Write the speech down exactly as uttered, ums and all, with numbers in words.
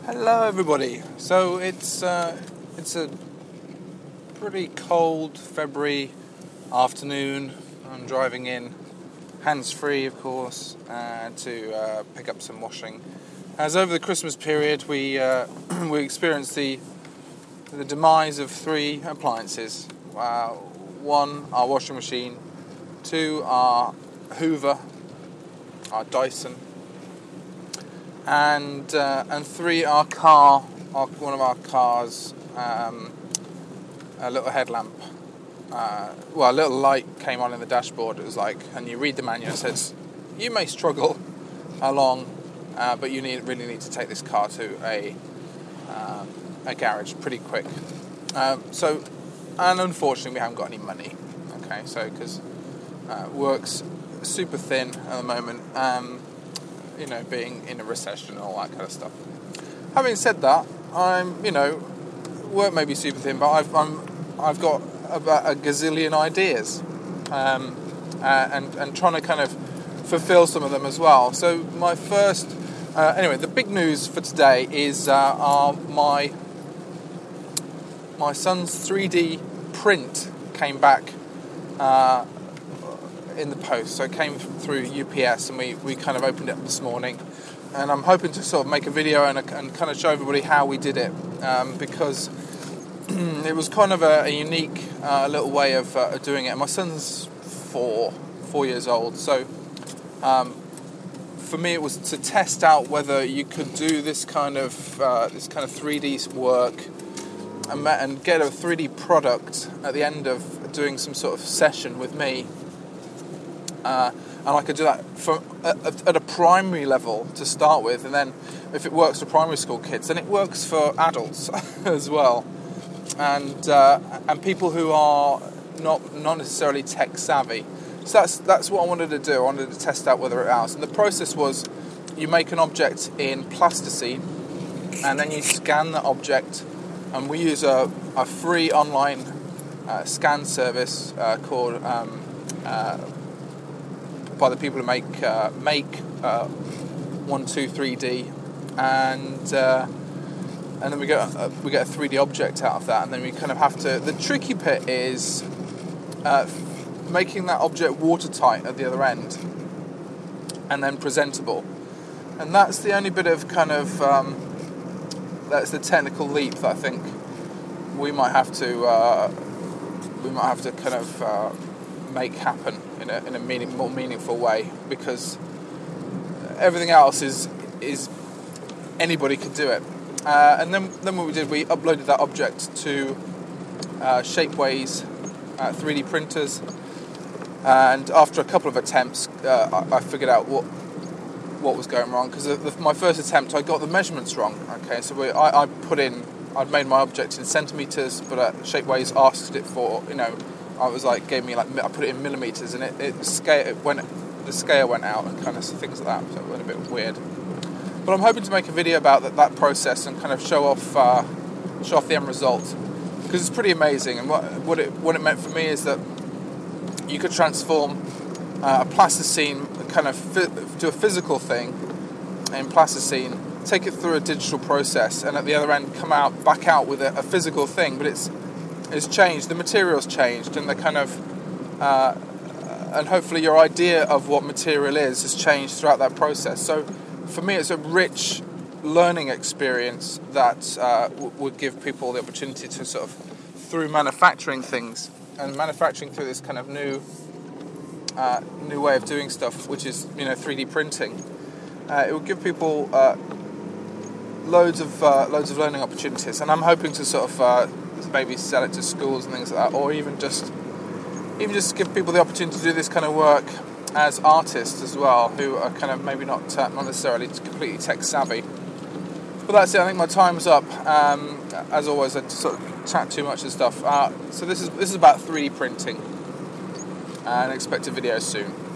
Hello everybody. So it's uh, it's a pretty cold February afternoon. I'm driving in, hands-free of course, uh, to uh, pick up some washing. As over the Christmas period we uh, we experienced the the demise of three appliances. Uh, one, our washing machine. Two, our Hoover, our Dyson. And uh, and three, our car, our, one of our cars, um, a little headlamp. Uh, well, a little light came on in the dashboard. It was like, and you read the manual. It says, you may struggle along, uh, but you need really need to take this car to a um, a garage pretty quick. Um, so, and unfortunately, we haven't got any money. Okay, so because uh, work's super thin at the moment. Um, you know, being in a recession and all that kind of stuff. Having said that, I'm, you know, work may be super thin, but I've, I'm, I've got about a gazillion ideas, um, uh, and and trying to kind of fulfill some of them as well. So my first, uh, anyway, the big news for today is uh, our, my my son's three D print came back. Uh, in the post, so it came through U P S, and we, we kind of opened it up this morning, and I'm hoping to sort of make a video and, a, and kind of show everybody how we did it, um, because it was kind of a, a unique uh, little way of uh, doing it. And my son's four four years old, so um, for me it was to test out whether you could do this kind of uh, this kind of three D work and, and get a three D product at the end of doing some sort of session with me. Uh, and I could do that for, at, at a primary level to start with, and then if it works for primary school kids, then it works for adults as well, and uh, and people who are not not necessarily tech savvy. So that's that's what I wanted to do. I wanted to test out whether it was. And the process was, you make an object in plasticine, and then you scan the object, and we use a, a free online uh, scan service uh, called. Um, uh, by the people who make uh, make uh, one two three D, and uh, and then we get a, we get a three D object out of that, and then we kind of have to. The tricky bit is uh, making that object watertight at the other end, and then presentable, and that's the only bit of kind of um, that's the technical leap that I think we might have to uh, we might have to kind of uh, make happen in a in a meaning, more meaningful way, because everything else is is anybody could do it. Uh, and then then what we did, we uploaded that object to uh, Shapeways uh, three D printers, and after a couple of attempts, uh, I, I figured out what what was going wrong, because my first attempt I got the measurements wrong. Okay, so we, I, I put in I'd made my object in centimeters, but uh, Shapeways asked it for, you know. I was like, gave me like, I put it in millimeters, and it, it scale it went, the scale went out, and kind of things like that. So it went a bit weird. But I'm hoping to make a video about that, that process and kind of show off, uh, show off the end result, because it's pretty amazing. And what what it what it meant for me is that you could transform uh, a plasticine kind of fi- to a physical thing in plasticine, take it through a digital process, and at the other end come out back out with a, a physical thing, but it's It's changed, the material's changed, and the kind of, uh, and hopefully your idea of what material is has changed throughout that process. So for me, it's a rich learning experience that uh, w- would give people the opportunity to sort of, through manufacturing things, and manufacturing through this kind of new, uh, new way of doing stuff, which is, you know, three D printing. Uh, it would give people uh, loads of uh, loads of learning opportunities, and I'm hoping to sort of. Uh, maybe sell it to schools and things like that, or even just even just give people the opportunity to do this kind of work as artists as well, who are kind of maybe not uh, not necessarily completely tech savvy. But that's it. I think my time's up. Um, as always, I sort of chat too much and stuff. Uh, so this is this is about three D printing, and expect a video soon.